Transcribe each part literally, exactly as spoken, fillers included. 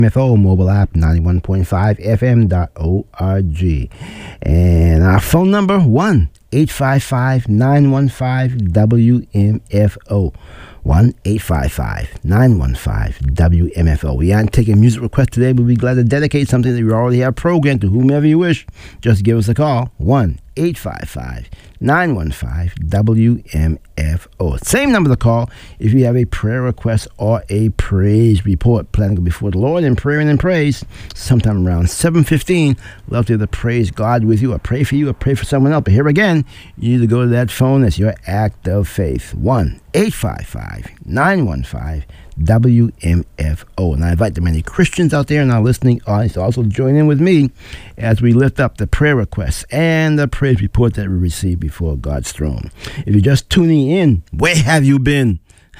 M F O mobile app, ninety-one point five F M dot org. And our phone number, one eight five five nine one five W M F O. one eight five five nine one five W M F O. We aren't taking music requests today, but we'd be glad to dedicate something that we already have programmed to whomever you wish. Just give us a call, one eight five five nine one five W M F O. Same number to call if you have a prayer request or a praise report. Planning to go before the Lord in prayer and in praise sometime around seven fifteen. Love to either praise God with you or pray for you or pray for someone else. But here again, you need to go to that phone. That's your act of faith. one eight five five nine one five W M F O. And I invite the many Christians out there in our listening audience to also join in with me as we lift up the prayer requests and the praise report that we receive before God's throne. If you're just tuning in, where have you been?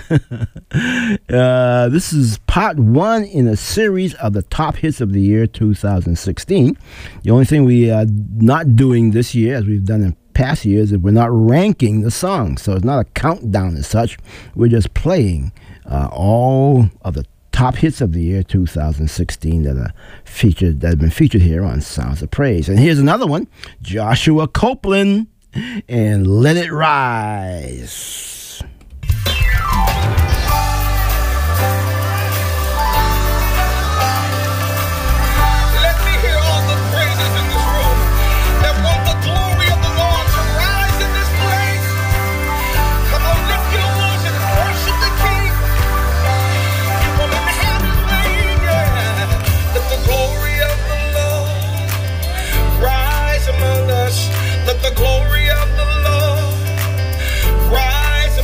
uh, this is part one in a series of the top hits of the year two thousand sixteen. The only thing we are not doing this year, as we've done in past years, is we're not ranking the songs. So it's not a countdown as such. We're just playing uh, all of the top hits of the year two thousand sixteen that are featured, that have been featured here on Sounds of Praise. And here's another one, Joshua Copeland and Let It Rise. Let the glory of the Lord rise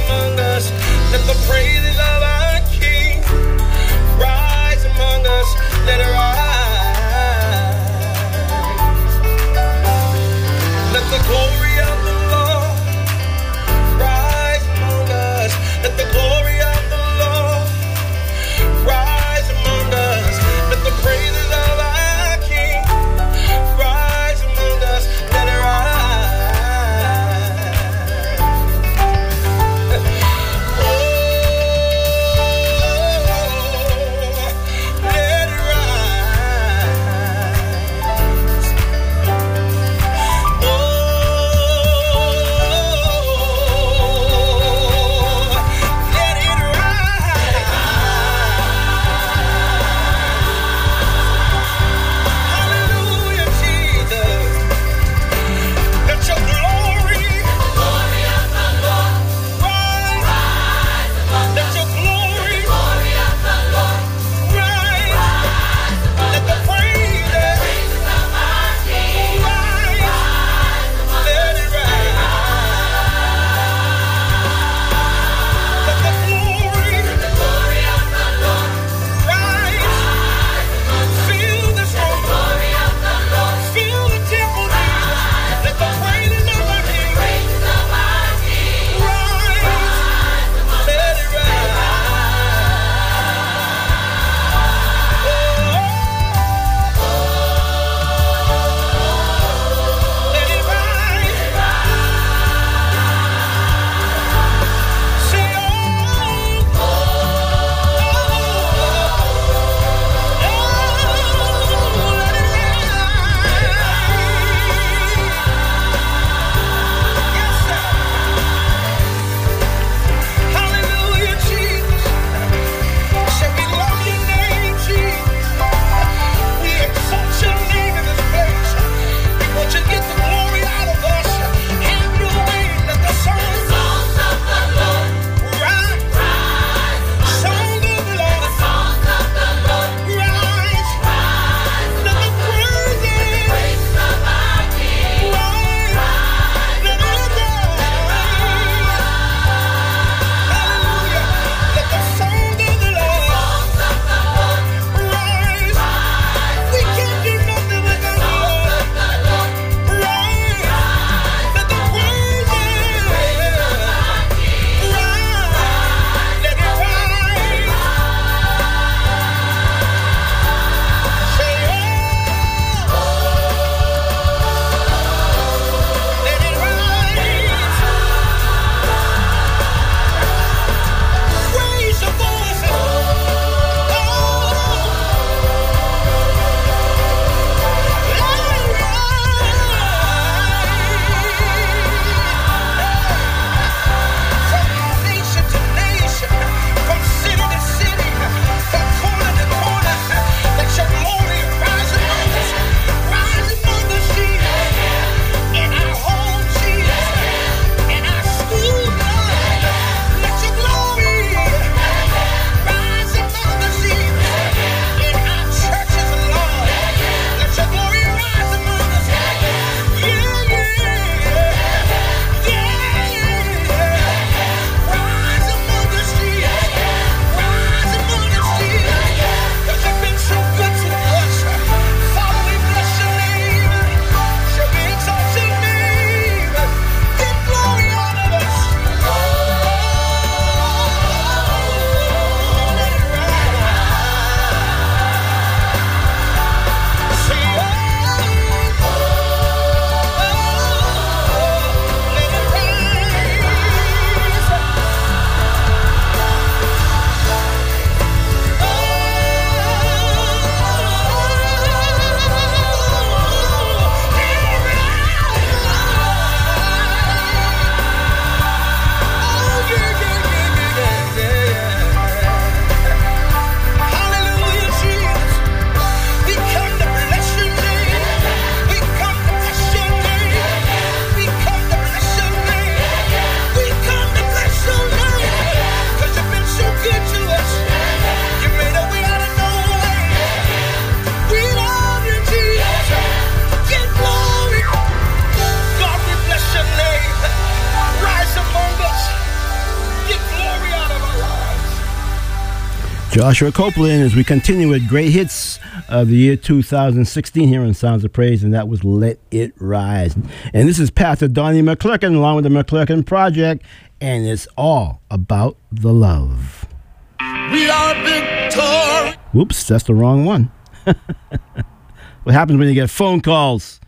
Joshua Copeland as we continue with great hits of the year two thousand sixteen here on Sounds of Praise, and that was Let It Rise. And this is Pastor Donnie McClurkin along with the McClurkin Project, and it's all about the love. We are victorious. Whoops, that's the wrong one. What happens when you get phone calls?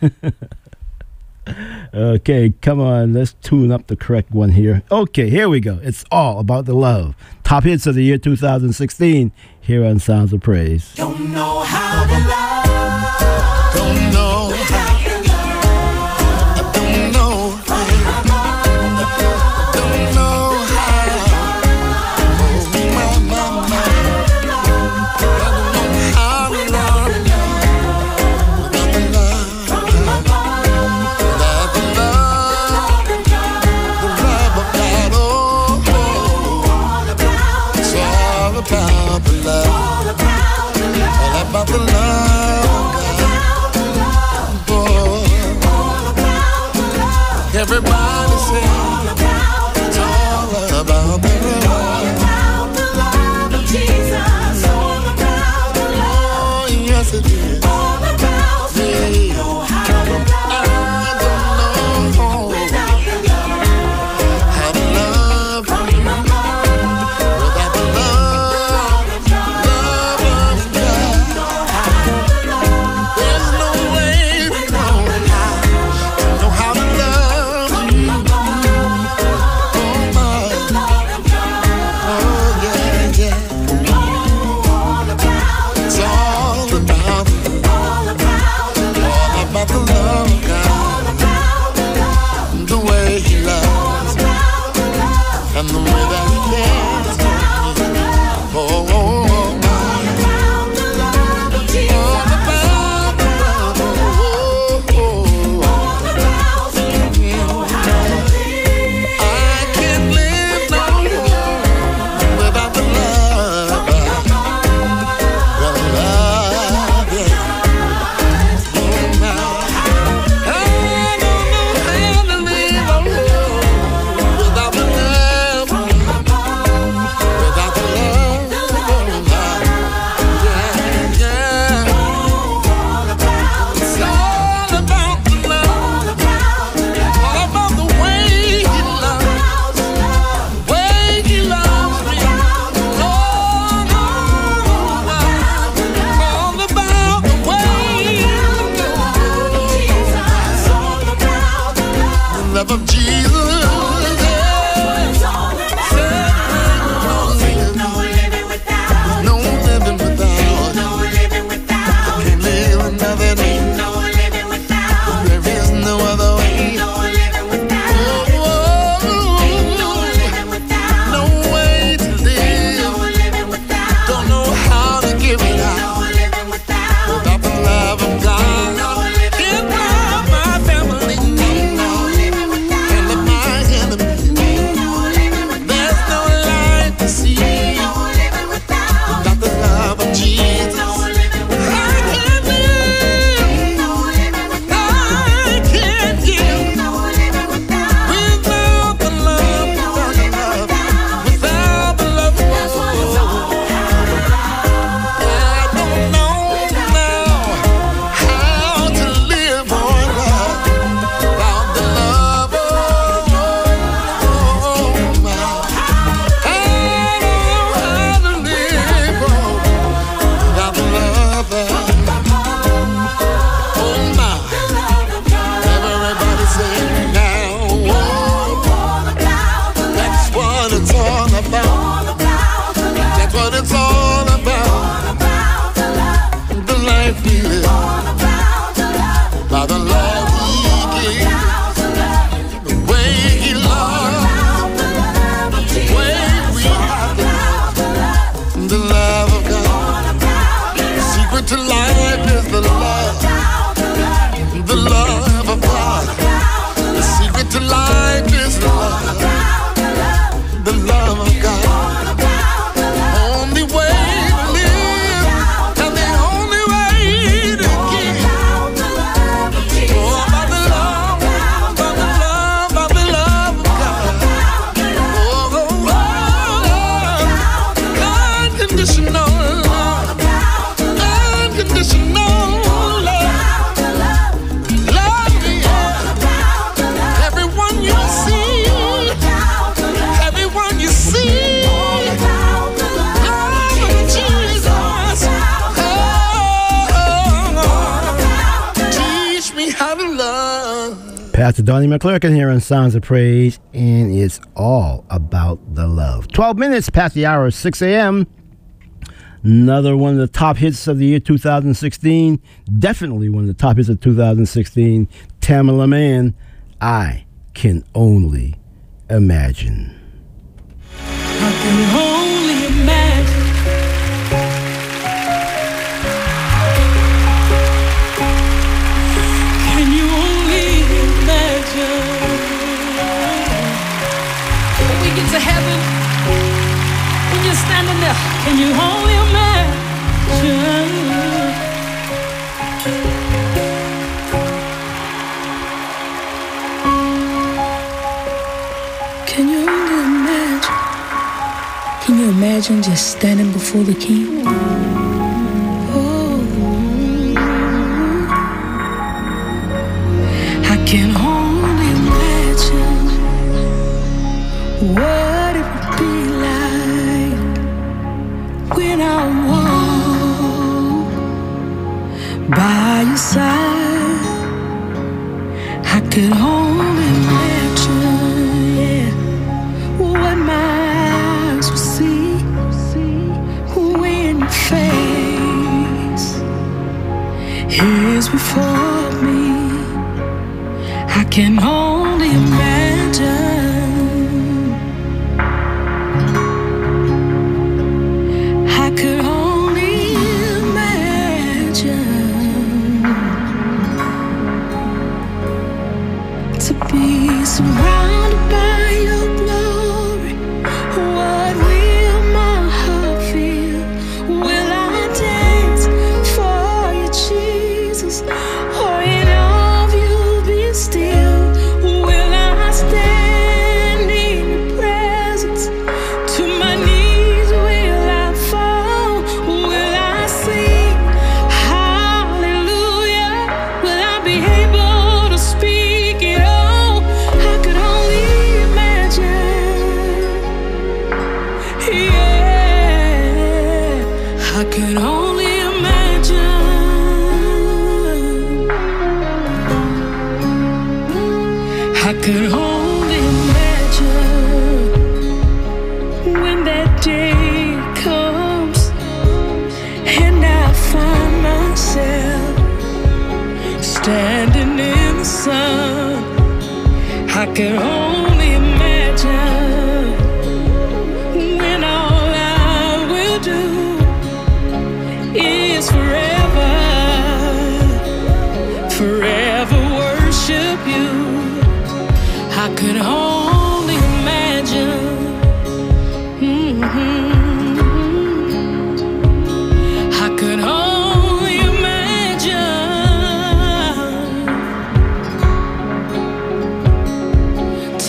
Okay, come on, let's tune up the correct one here. Okay, here we go. It's all about the love. Top hits of the year two thousand sixteen here on Sounds of Praise. Don't know how to love. Don't know how to love. I don't know. Don't know how. Oh, my, my, my. I don't know how to love. Without the love. Without the love. The love of God. Oh, oh. It's all about the love. All about the love. All about the love. Oh. All about the love. Everybody say it's all about the love. All about the love of Jesus. All about the love. Oh, yes it is. All about the love. You know how to love. I don't know without the love. How to love from my heart. Without the love. Love of God. There's no way we know how. Know how to love you. Oh my. Oh yeah, yeah. It's all about, all about the love of God. The way He loves me and the way that He cares for me. Oh, oh, oh, my. All about the love. Oh, oh, oh. I can't live no more without the love. The love, yeah. Oh, my. I don't know how to live alone without the love. Without the love. Oh, my. Yeah, yeah. It's all about the love. All about the way He loves. Way He loves me. Oh, oh, oh. All about the way. The love of Jesus. No living without. No living without. I can't live another day. There is no other way. Oh, no way to live. Don't know how to give it out without the love of God. Can't love my family and love my enemies. There's no light to see without the love of Jesus. I can't live. I can't give without the love, without the love, without the love of God. I don't know now how to live or love without the love. Oh, my. I don't know how to live without the love. Oh, my. Everybody say now. Oh, that's what it's all about. That's what it's all about. The life we live by the love He gave, the way He loves, the way we have to, the love of God. The secret to life is the love, the love of God. The secret to life is the love, the love of God. Only way to live and the only way to give. Oh, by the love, by the love, by the love of God. Oh, oh, oh, God can Pastor Donnie McClurkin here on Sounds of Praise, and it's all about the love. twelve minutes past the hour of six a.m. Another one of the top hits of the year two thousand sixteen. Definitely one of the top hits of two thousand sixteen. Tamela Mann, I Can Only Imagine. I can only imagine. Can you only imagine? When we get to heaven, when you're standing there, can you only imagine? Can you only imagine? Can you imagine just standing before the King? Oh, I can only imagine what it would be like when I walk by your side. I could only imagine, yeah, what my eyes will see when your face is before me. I can only imagine. I could only imagine to be surrounded by your glory. What will my heart feel? Will I dance for you, Jesus? Or in all of you be still? Will I stand in your presence? To my knees will I fall? Will I sing hallelujah? Will I be able to speak it all? I could only imagine. Yeah, I could only imagine. I could only imagine when that day comes and I find myself standing in the sun. I could only imagine when all I will do is forever, forever worship you. I could only imagine. Mhm. I could only imagine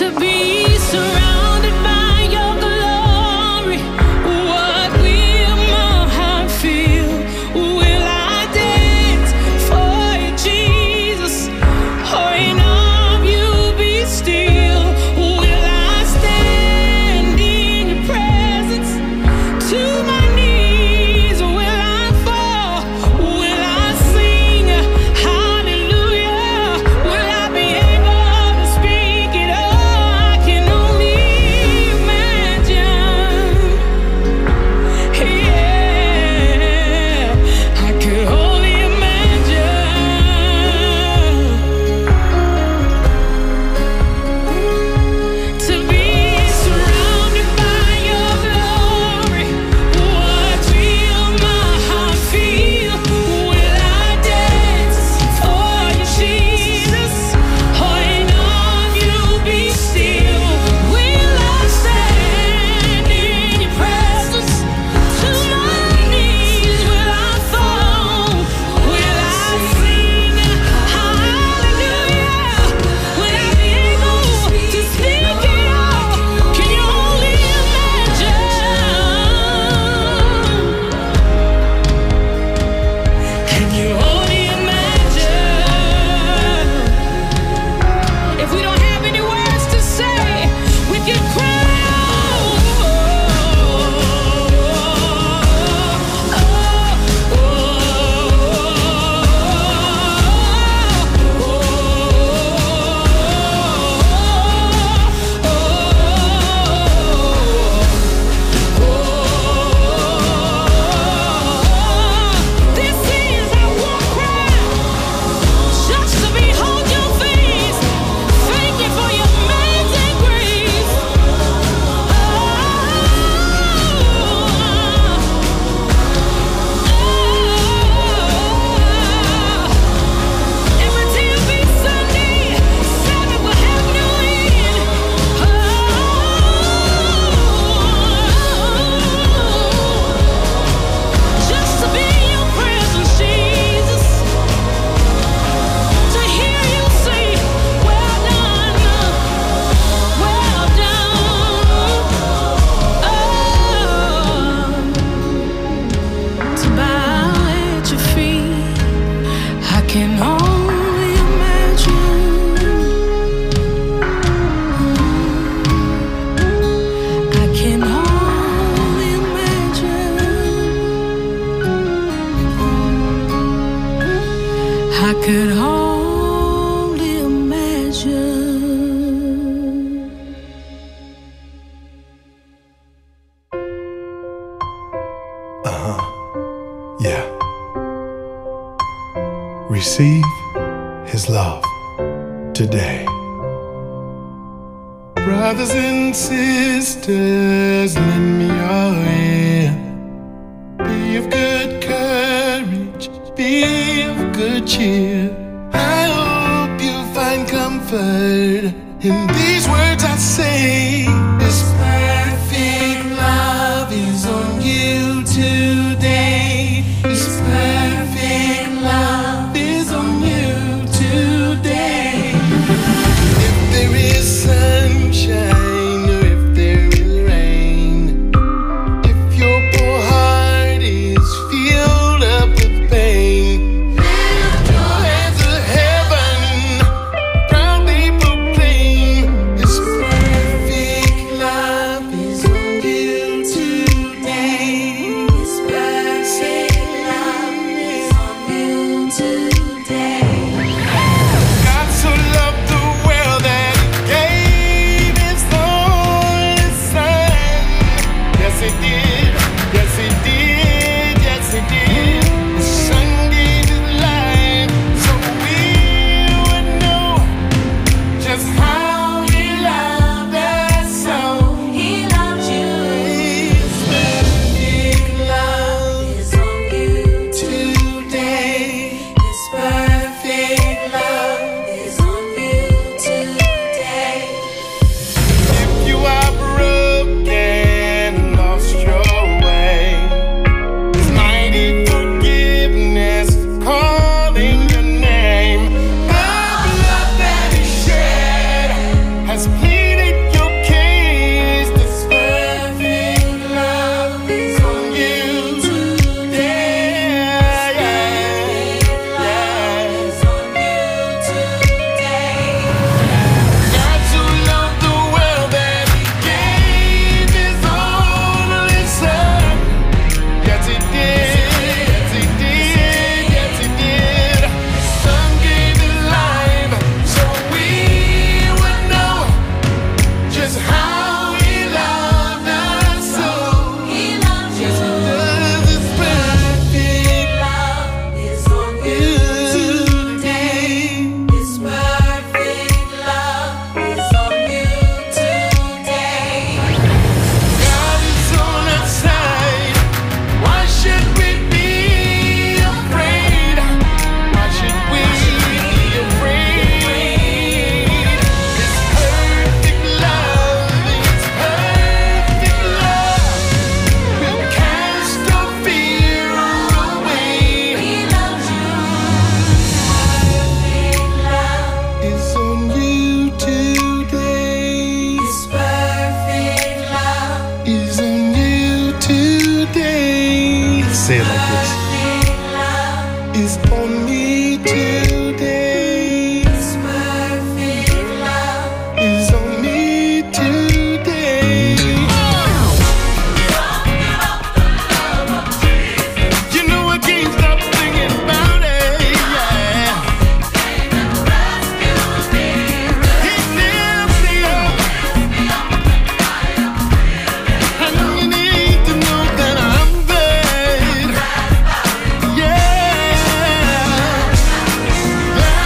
can only imagine. I can only imagine. I could only imagine. Uh-huh. Yeah. Receive his love today. Brothers and sisters, lend me your ear. Be of good courage, be of good cheer. I hope you find comfort in these words I say. This perfect love is on you today. This perfect love is on you today. If there is sunshine or if there is rain, if your poor heart is filled up with pain, lift your hands to heaven, proudly proclaim His perfect love is on you today. His perfect love is on you today. God so loved the world that He gave His only Son. Yes, He did. Yes, He did. Yes, He did. The Son gave His life so we would know just how He loved us. So He loved you. His perfect love is on you today. His perfect love is on you today. If you are broken, lost your way, His mighty forgiveness calling your name. The blood that He shed has pleaded your case. This perfect love is on you today. Is on you today. God so loved the world that He gave His only Son. Yes, He did. Yes, He did. Yes, He did. His Son gave His life so we would know just how He loved us. So He loves you. Yes, He does. His perfect love is on you today. His perfect love is on you today. God is on our side. Why should we be afraid? Why should we be afraid? His perfect love, His perfect love will cast all fear away. He loves you. Perfect love is on you today. His perfect love is on you today. Say it like this. Is on me today. His perfect love is on me today. You know I can't stop thinking about it. Yeah. He lifts me up. I know you need to know that I'm good. Yeah.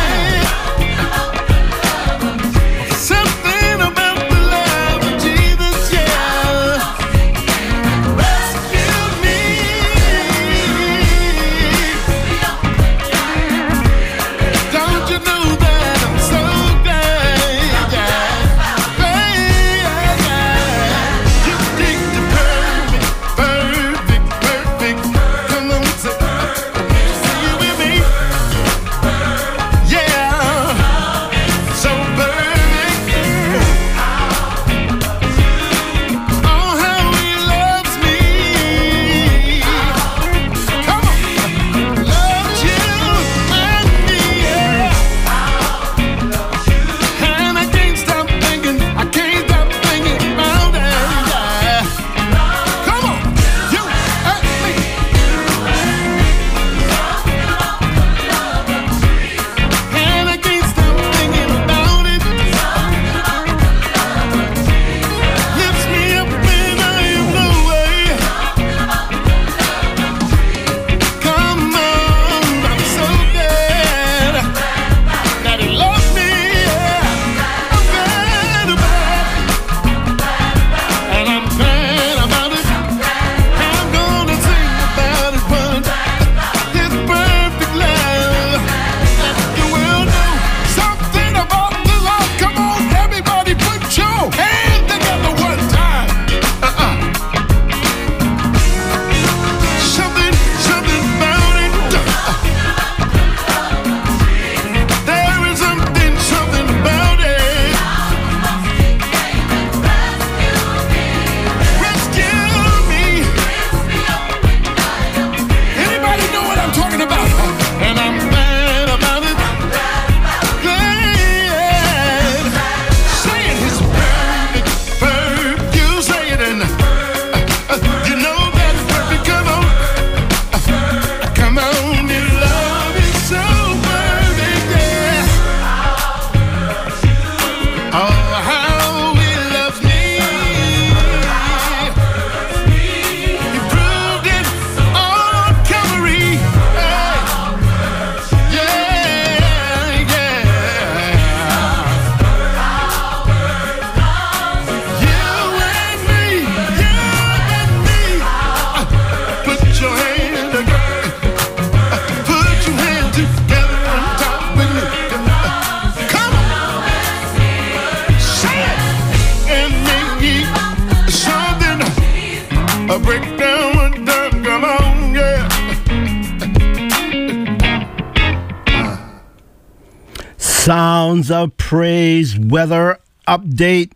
Sounds of Praise weather update.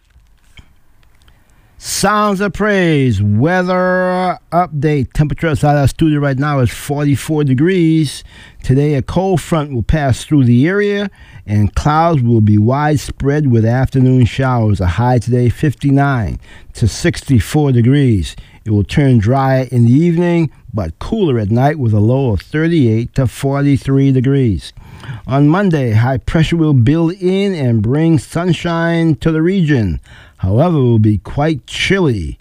Sounds of Praise weather update. Temperature outside our studio right now is forty-four degrees. Today a cold front will pass through the area and clouds will be widespread with afternoon showers. A high today fifty-nine to sixty-four degrees. It will turn dry in the evening but cooler at night with a low of thirty-eight to forty-three degrees. On Monday, high pressure will build in and bring sunshine to the region. However, it will be quite chilly.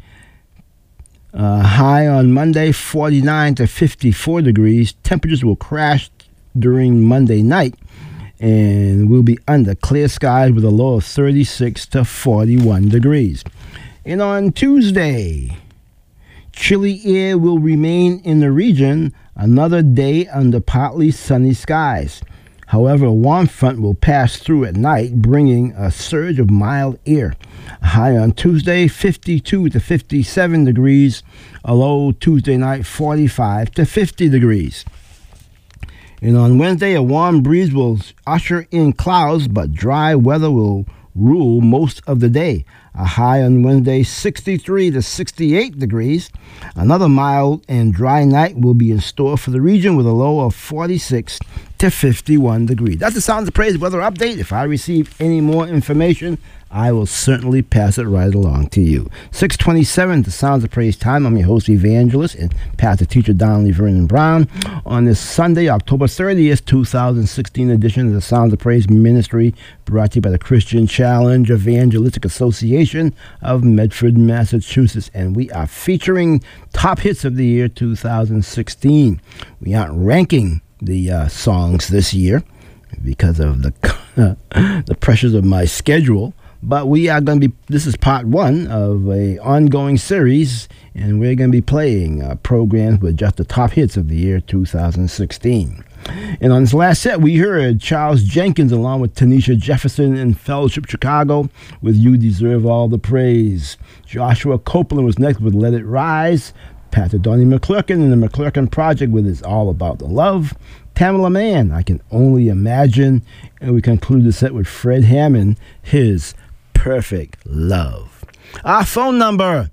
Uh, high on Monday, forty-nine to fifty-four degrees. Temperatures will crash during Monday night and will be under clear skies with a low of thirty-six to forty-one degrees. And on Tuesday, chilly air will remain in the region another day under partly sunny skies. However, a warm front will pass through at night, bringing a surge of mild air. A high on Tuesday, fifty-two to fifty-seven degrees. A low Tuesday night, forty-five to fifty degrees. And on Wednesday, a warm breeze will usher in clouds, but dry weather will rule most of the day. A high on Wednesday, sixty-three to sixty-eight degrees. Another mild and dry night will be in store for the region with a low of forty-six to fifty-one degrees. That's the Sounds of Praise weather update. If I receive any more information, I will certainly pass it right along to you. six twenty-seven, the Sounds of Praise time. I'm your host, evangelist, and pastor teacher Donnelly Vernon Brown. On this Sunday, October thirtieth, twenty sixteen edition of the Sounds of Praise Ministry, brought to you by the Christian Challenge Evangelistic Association of Medford, Massachusetts. And we are featuring top hits of the year two thousand sixteen. We aren't ranking the uh, songs this year because of the the pressures of my schedule. But we are going to be, this is part one of a ongoing series, and we're going to be playing uh, programs with just the top hits of the year two thousand sixteen. And on this last set, we heard Charles Jenkins along with Tanisha Jefferson and Fellowship Chicago with You Deserve All the Praise. Joshua Copeland was next with Let It Rise. Pastor Donnie McClurkin and the McClurkin Project with It's All About the Love. Pamela Mann, I Can Only Imagine. And we conclude the set with Fred Hammond, his Perfect Love. Our phone number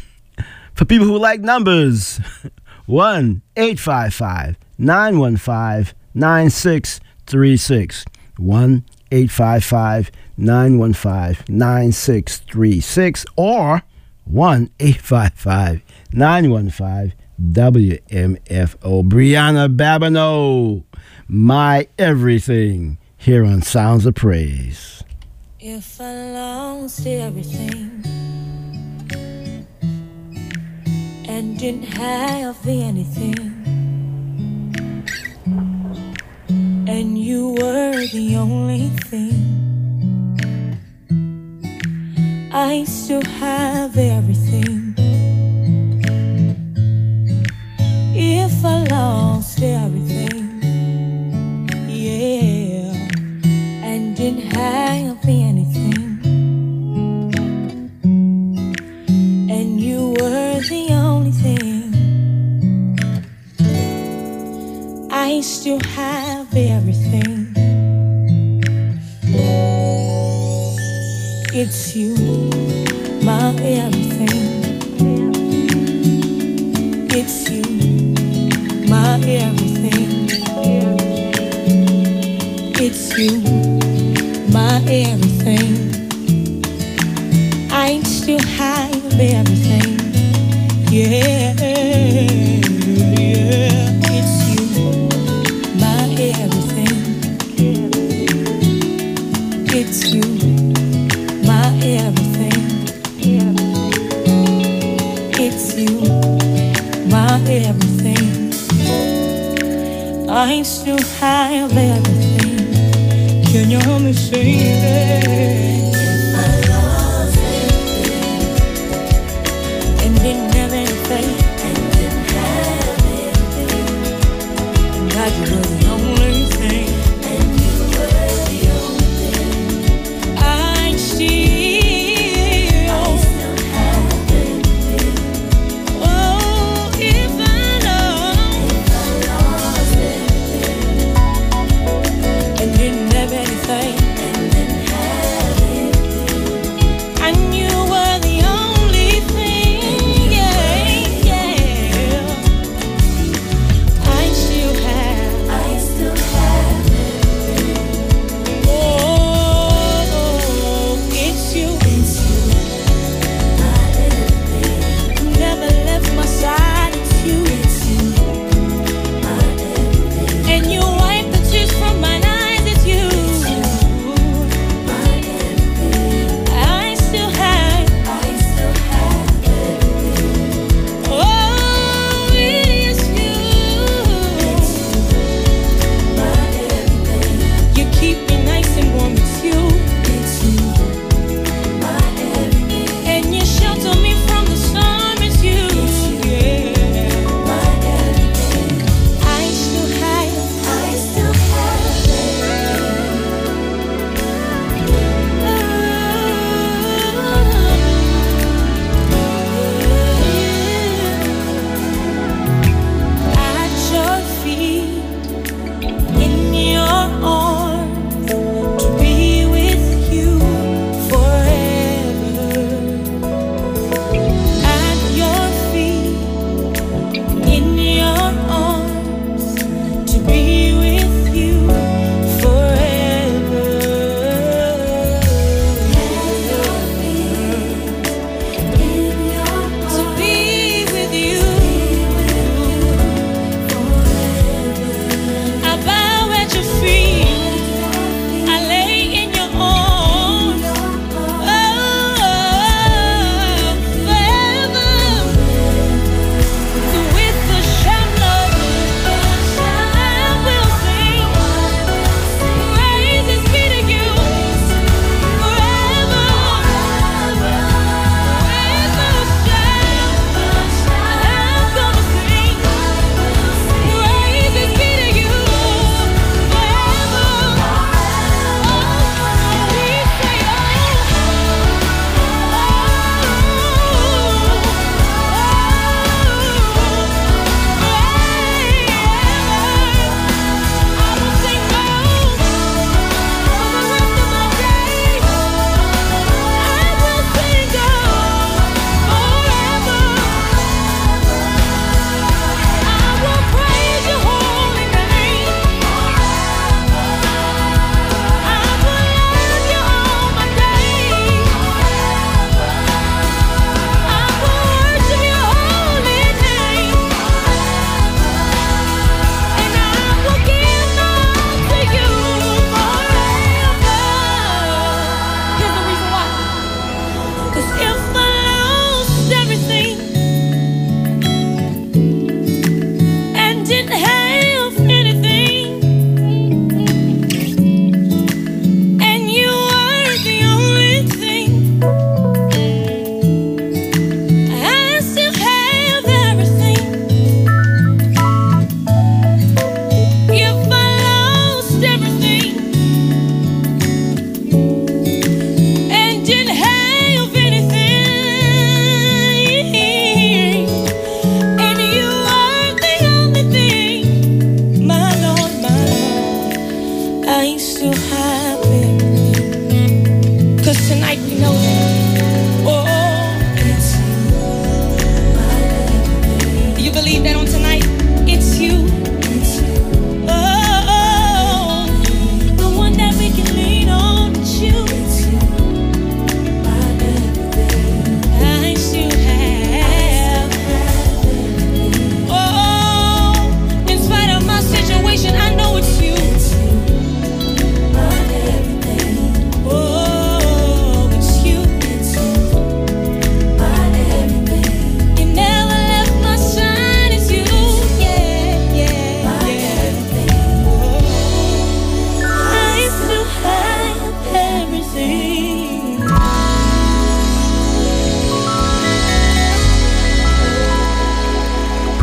for people who like numbers, one eight five five, nine one five, nine six three six. one eight five five, nine one five, nine six three six or one eight five five, nine one five, W M F O. Brianna Babineau, My Everything, here on Sounds of Praise. If I lost everything and didn't have anything, and you were the only thing, I still have everything. If I lost everything, yeah, and didn't have anything, and you were the only thing, I still have everything. It's you, my everything. It's you, my everything. It's you, my everything. I still have everything. Yeah, yeah. It's you, my everything. It's you, my everything. It's you, my everything. I still have everything. Can you help me sing it? If I lost everything and didn't have anything, and didn't have anything, God, you were the only thing, and you were the only thing, I still, I still have everything. Oh, if I lost, if I lost everything and didn't have anything,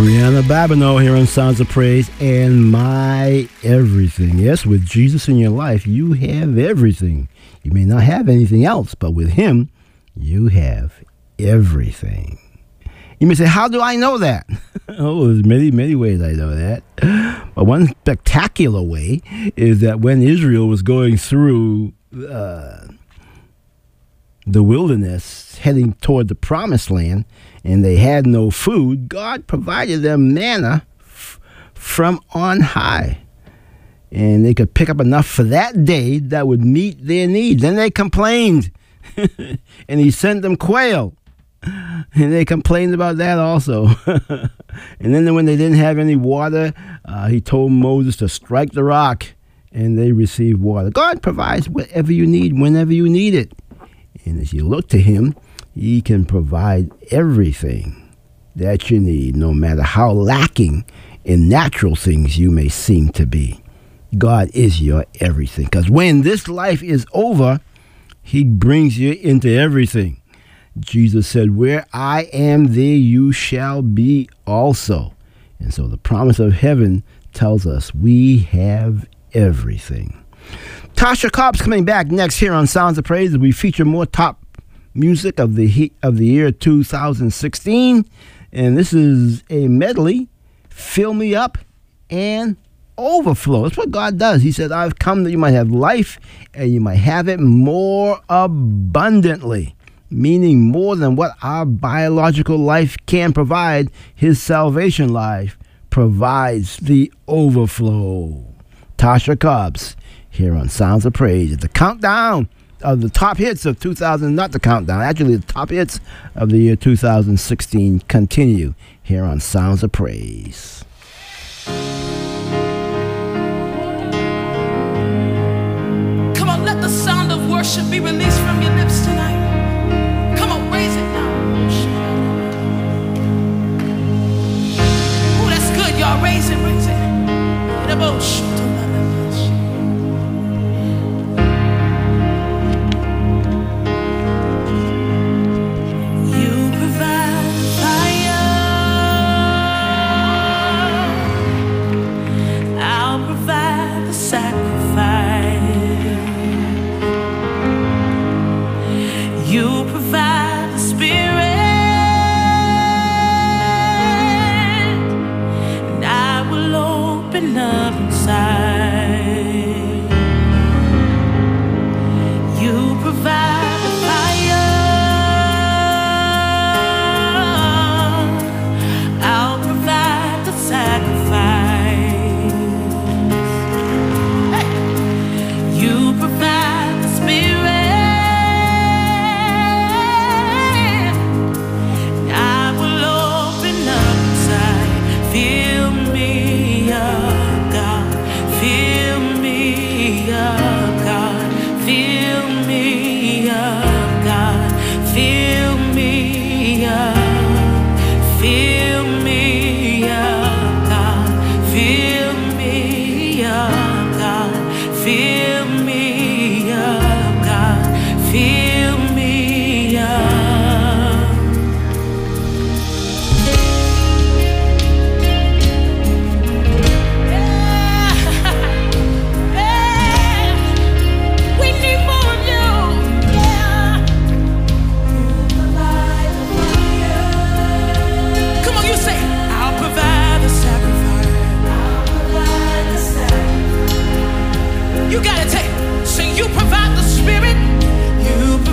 Brianna Babineau here on Sounds of Praise and My Everything. Yes, with Jesus in your life, you have everything. You may not have anything else, but with Him, you have everything. You may say, how do I know that? Oh, there's many, many ways I know that. But one spectacular way is that when Israel was going through uh, the wilderness, heading toward the promised land, and they had no food, God provided them manna f- from on high. And they could pick up enough for that day that would meet their needs. Then they complained. And He sent them quail. And they complained about that also. And then when they didn't have any water, uh, He told Moses to strike the rock. And they received water. God provides whatever you need, whenever you need it. And as you look to Him, He can provide everything that you need, no matter how lacking in natural things you may seem to be. God is your everything. Because when this life is over, He brings you into everything. Jesus said, where I am, there you shall be also. And so the promise of heaven tells us we have everything. Tasha Cobb's coming back next here on Sounds of Praise as we feature more top music of the he- of the year two thousand sixteen, and this is a medley, Fill Me Up and Overflow. That's what God does. He said, I've come that you might have life and you might have it more abundantly, meaning more than what our biological life can provide. His salvation life provides the overflow. Tasha Cobbs here on Sounds of Praise. The countdown of the top hits of two thousand, not the countdown, actually the top hits of the year two thousand sixteen continue here on Sounds of Praise. Come on, let the sound of worship be released from your lips tonight. Come on, raise it now. Oh, that's good, y'all. Raise it, raise it. You provide fire, I'll provide the sacrifice. You provide the spirit, and I will open up inside. You provide the fire, I'll provide the sacrifice. Hey. You provide the spirit, and I will open up inside. Fill me up, God. Fill me up, God. Fill me up, God. Fill me up. Fill me up, God. Fill me up, God. Fill me up, God. Fill me up. We need more of you. Yeah. Come on, you say, I'll provide the sacrifice. You gotta take, say, you provide the spirit. You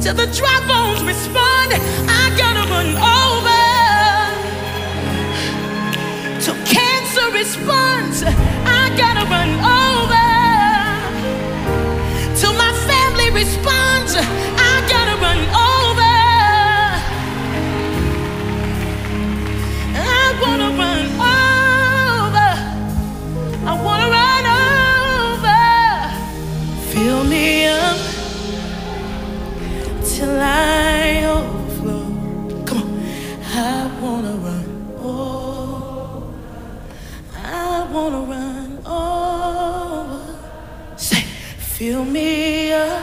till the dry bones respond. I gotta run over till cancer responds. I gotta run over till my family responds. I gotta run over. I wanna run over. I wanna run over. Fill me up till I overflow. Come on. I wanna run. Oh, I wanna run over. Say, fill me up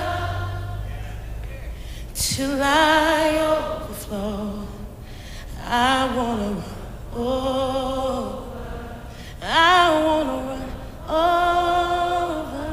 till I overflow. I wanna run. Oh, I wanna run over.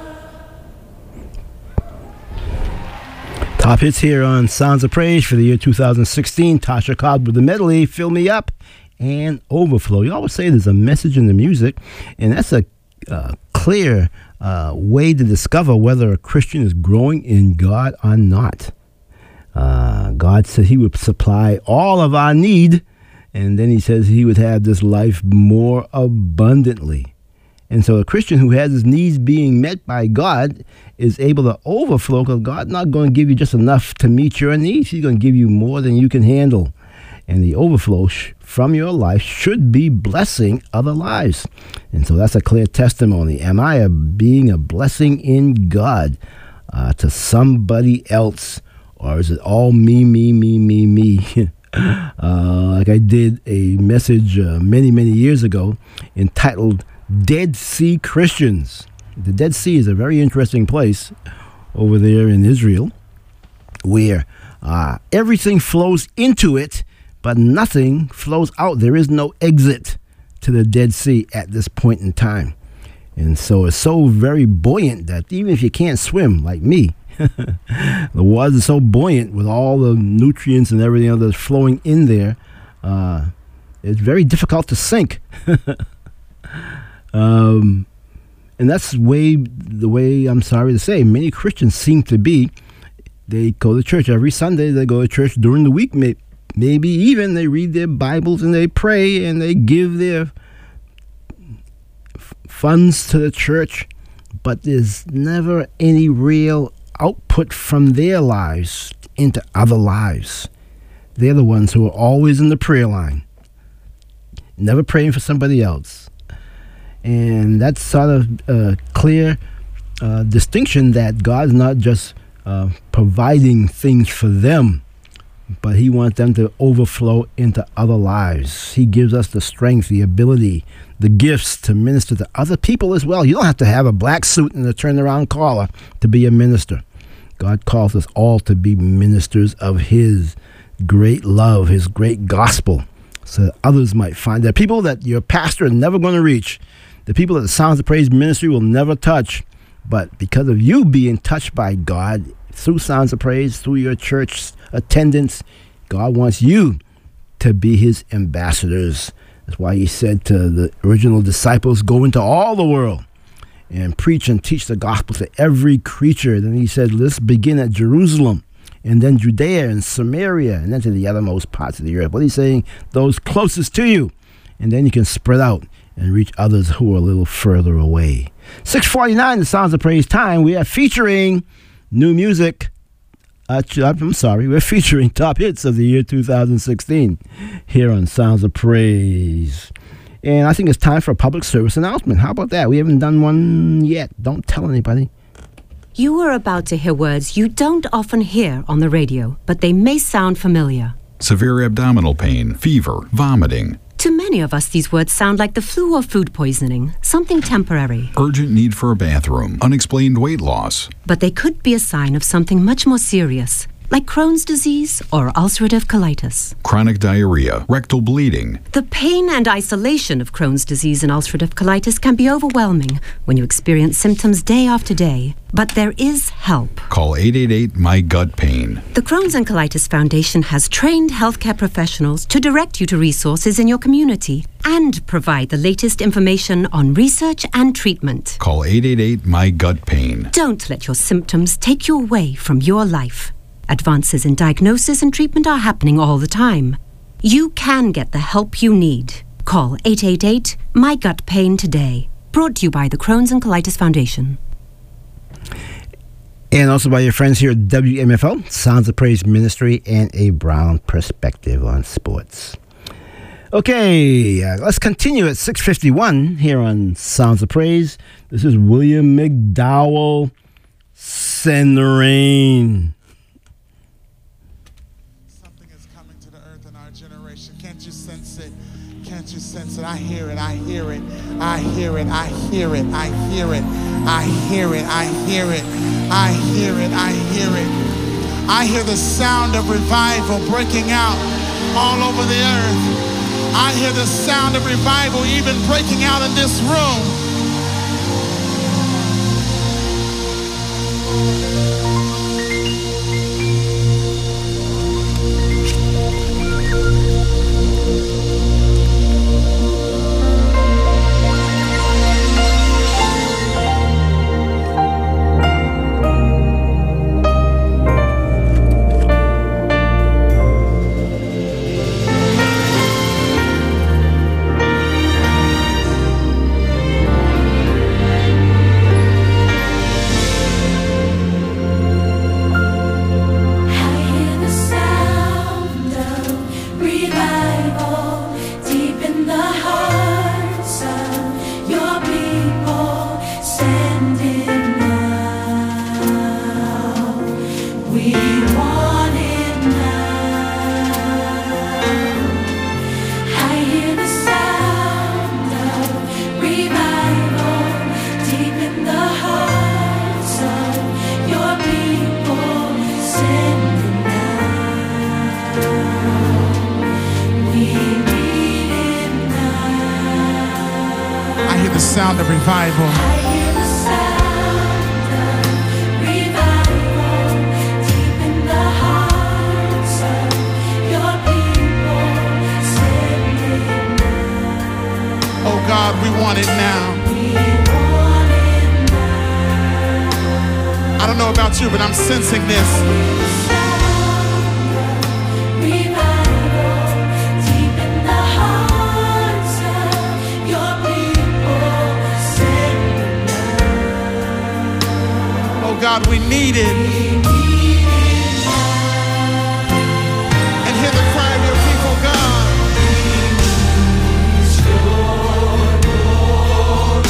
Top hits here on Sounds of Praise for the year two thousand sixteen. Tasha Cobb with the medley, Fill Me Up and Overflow. You always say there's a message in the music, and that's a uh, clear uh, way to discover whether a Christian is growing in God or not. Uh, God said he would supply all of our need, and then he says he would have this life more abundantly. And so a Christian who has his needs being met by God is able to overflow, because God's not going to give you just enough to meet your needs. He's going to give you more than you can handle. And the overflow sh- from your life should be blessing other lives. And so that's a clear testimony. Am I a, being a blessing in God uh, to somebody else? Or is it all me, me, me, me, me? uh, like I did a message uh, many, many years ago entitled Dead Sea Christians. The Dead Sea is a very interesting place over there in Israel, where uh, everything flows into it, but nothing flows out. There is no exit to the Dead Sea at this point in time. And so it's so very buoyant that even if you can't swim like me, the water is so buoyant with all the nutrients and everything else that's flowing in there, uh, it's very difficult to sink. um, and that's way the way, I'm sorry to say, many Christians seem to be. They go to church every Sunday. They go to church during the week. May, maybe even they read their Bibles and they pray and they give their f- funds to the church. But there's never any real output from their lives into other lives. They're the ones who are always in the prayer line, never praying for somebody else. And that's sort of a clear uh, distinction that God's not just uh, providing things for them, but he wants them to overflow into other lives. He gives us the strength, the ability, the gifts to minister to other people as well. You don't have to have a black suit and a turnaround collar to be a minister. God calls us all to be ministers of his great love, his great gospel, so that others might find that people that your pastor is never going to reach, the people that the Sounds of Praise ministry will never touch, but because of you being touched by God through Sounds of Praise, through your church attendance, God wants you to be his ambassadors. That's why he said to the original disciples, go into all the world and preach and teach the gospel to every creature. Then he said, let's begin at Jerusalem, and then Judea and Samaria, and then to the othermost parts of the earth. What he's saying, those closest to you. And then you can spread out and reach others who are a little further away. six forty-nine, the Sounds of Praise time. We are featuring new music. Uh, I'm sorry, we're featuring top hits of the year two thousand sixteen here on Sounds of Praise. And I think it's time for a public service announcement. How about that? We haven't done one yet. Don't tell anybody. You are about to hear words you don't often hear on the radio, but they may sound familiar. Severe abdominal pain, fever, vomiting. To many of us, these words sound like the flu or food poisoning, something temporary. Urgent need for a bathroom, unexplained weight loss. But they could be a sign of something much more serious, like Crohn's disease or ulcerative colitis. Chronic diarrhea, rectal bleeding. The pain and isolation of Crohn's disease and ulcerative colitis can be overwhelming when you experience symptoms day after day. But there is help. Call eight eight eight, M Y G U T Pain. The Crohn's and Colitis Foundation has trained healthcare professionals to direct you to resources in your community and provide the latest information on research and treatment. Call eight eight eight, M Y G U T Pain. Don't let your symptoms take you away from your life. Advances in diagnosis and treatment are happening all the time. You can get the help you need. Call eight eight eight, M Y Gut Pain today. Brought to you by the Crohn's and Colitis Foundation. And also by your friends here at W M F O, Sounds of Praise Ministry, and a Brown Perspective on Sports. Okay, uh, let's continue at six fifty-one here on Sounds of Praise. This is William McDowell, Send the Rain. Something is coming to the earth in our generation. Can't you sense it? Can't you sense it? I hear it, I hear it, I hear it, I hear it, I hear it, I hear it, I hear it, I hear it, I hear it. I hear the sound of revival breaking out all over the earth. I hear the sound of revival even breaking out in this room. Sound of revival. I hear the sound of revival deep in the hearts of your people. Send it now. Oh God, we want it now. We want it now. I don't know about you, but I'm sensing this. God, we need it. And hear the cry of your people, God. Your glory,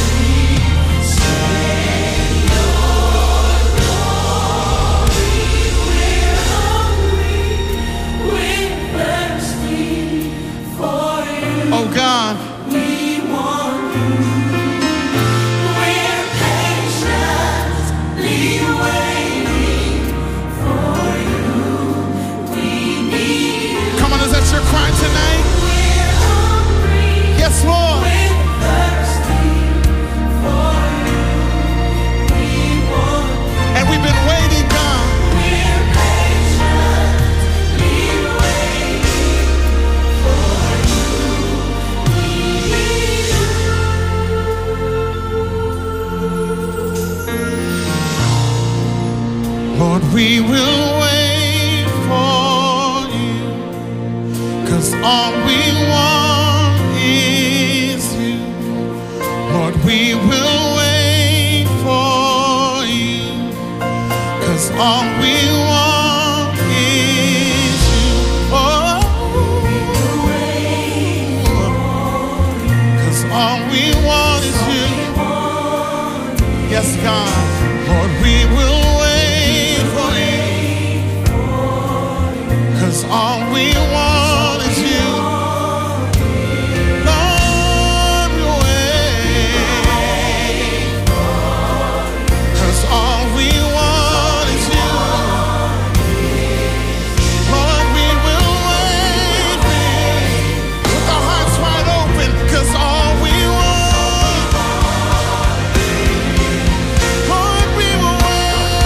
send your glory. We're hungry, we're thirsty for you. Oh God. We want you. We're patiently waiting for you. We need you. Come on, is that your cry tonight? We're hungry. Yes, Lord. We're thirsty for you. We want you. And we've been waiting, God. We're patiently waiting for you. We need you. Lord, we will wait for you, 'cause all we want is you. Lord, we will wait for you, 'cause all we want is you. Oh, we will wait for you, 'cause all we want is you. Yes, God. Lord, we will wait for you, 'cause all we want is you. Lord, we wait, 'cause all we want is you. Lord, we will wait with our hearts wide open, 'cause all we want. Lord, we will wait.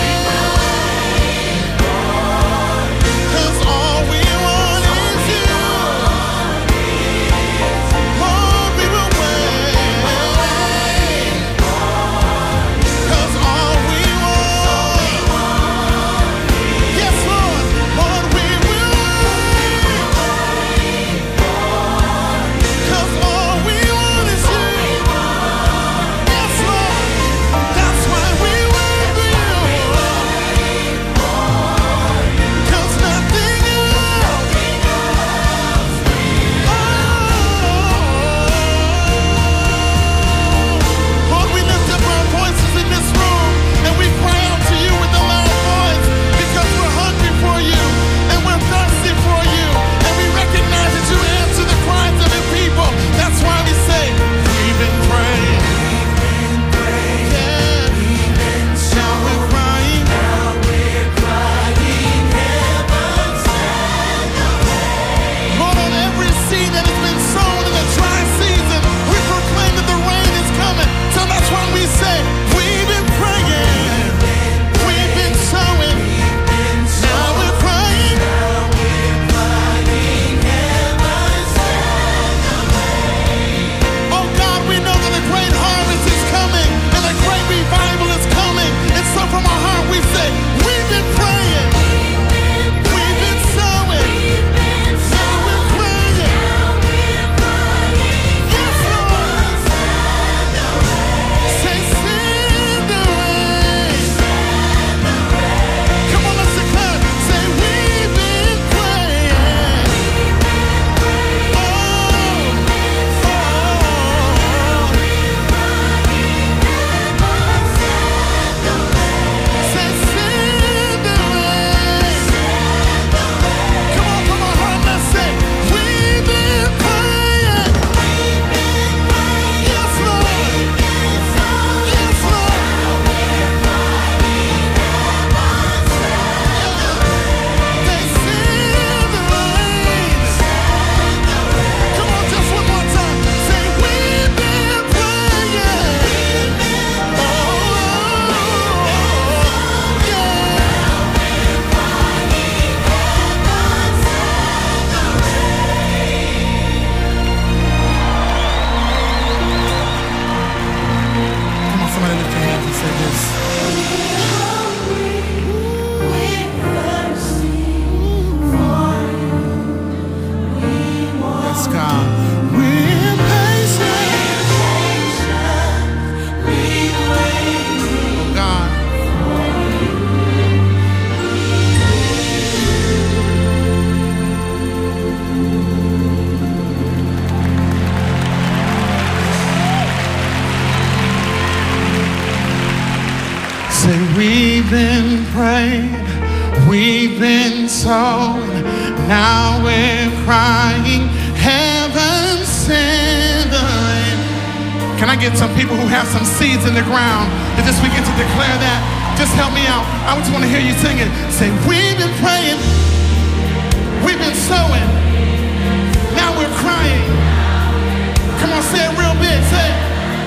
sowing, now we're crying, heaven send the rain. Can I get some people who have some seeds in the ground to just begin to declare that? Just help me out. I just want to hear you sing it. Say, we've been praying, we've been sowing, now we're crying. Come on, say it real big, say it.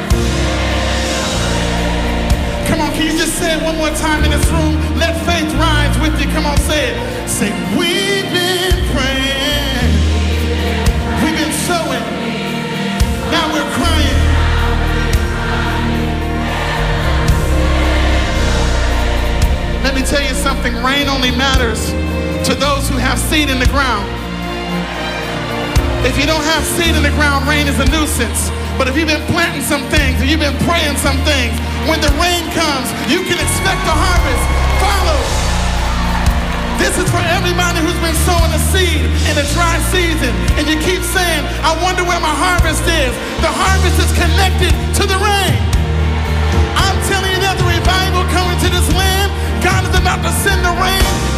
Come on, can you just say it one more time in this room? Let faith rise with you. Come on, say it. Say, we've been praying, we've been sowing, now we're crying. Let me tell you something, rain only matters to those who have seed in the ground. If you don't have seed in the ground, rain is a nuisance. But if you've been planting some things and you've been praying some things, when the rain comes, you can expect a harvest. Follow. This is for everybody who's been sowing a seed in a dry season, and you keep saying, I wonder where my harvest is. The harvest is connected to the rain. I'm telling you, there's a revival coming to this land. God is about to send the rain.